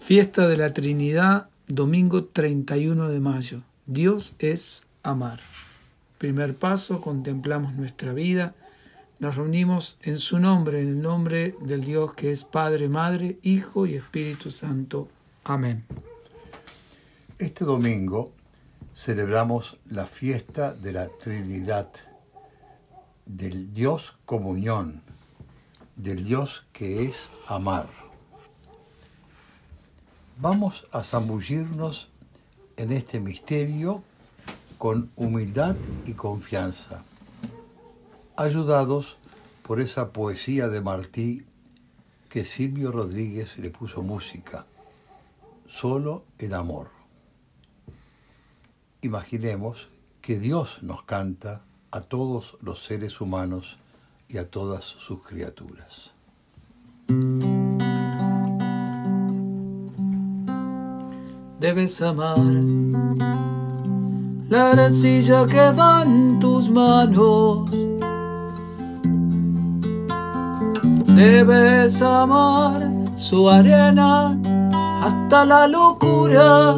Fiesta de la Trinidad, domingo 31 de mayo. Dios es amar. Primer paso, contemplamos nuestra vida. Nos reunimos en su nombre, en el nombre del Dios que es Padre, Madre, Hijo y Espíritu Santo. Amén. Este domingo celebramos la fiesta de la Trinidad, del Dios comunión, del Dios que es amar. Vamos a zambullirnos en este misterio con humildad y confianza, ayudados por esa poesía de Martí que Silvio Rodríguez le puso música, Solo el amor. Imaginemos que Dios nos canta a todos los seres humanos y a todas sus criaturas. Debes amar la arcilla que va en tus manos. Debes amar su arena hasta la locura.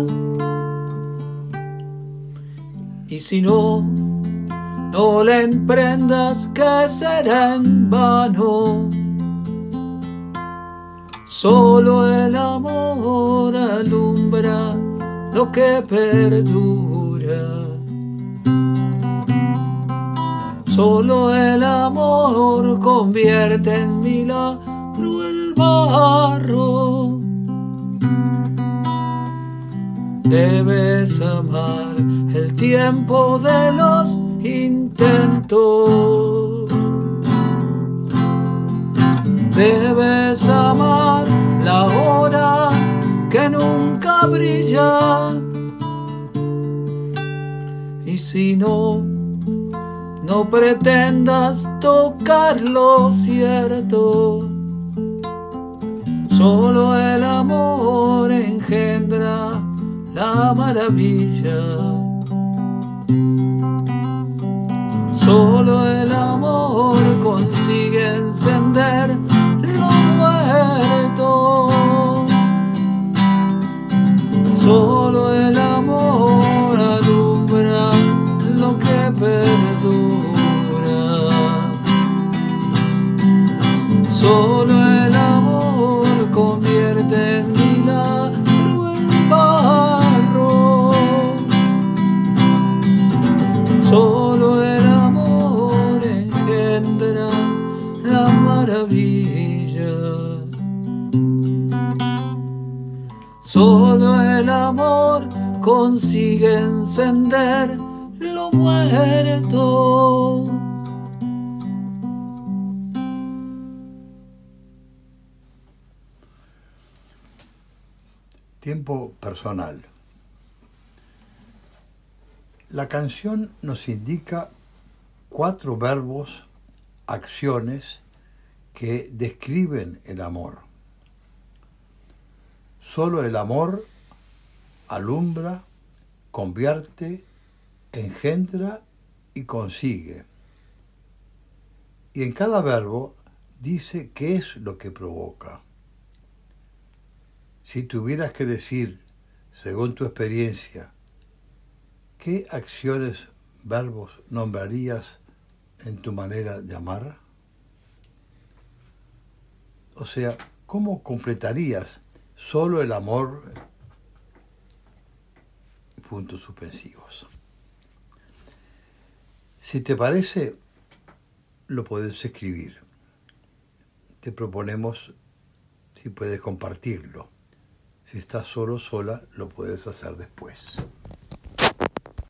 Y si no le emprendas, que será en vano. Solo el amor alumbra lo que perdura. Solo el amor convierte en milagro el barro. Debes amar el tiempo de los intentos. Debes amar la hora que nunca brilla. Y si no pretendas tocar lo cierto. Solo el amor engendra la maravilla. Solo el amor consigue encender lo muerto. Solo el amor alumbra lo que perdura. Solo el amor convierte en milagro el barro. Solo el amor engendra la maravilla. Solo el amor consigue encender lo muerto. Tiempo personal. La canción nos indica 4 verbos, acciones que describen el amor. Solo el amor alumbra, convierte, engendra y consigue. Y en cada verbo dice qué es lo que provoca. Si tuvieras que decir, según tu experiencia, ¿qué acciones, verbos nombrarías en tu manera de amar? O sea, ¿cómo completarías solo el amor? Puntos suspensivos. Si te parece, lo puedes escribir. Te proponemos si puedes compartirlo. Si estás solo, sola, lo puedes hacer después.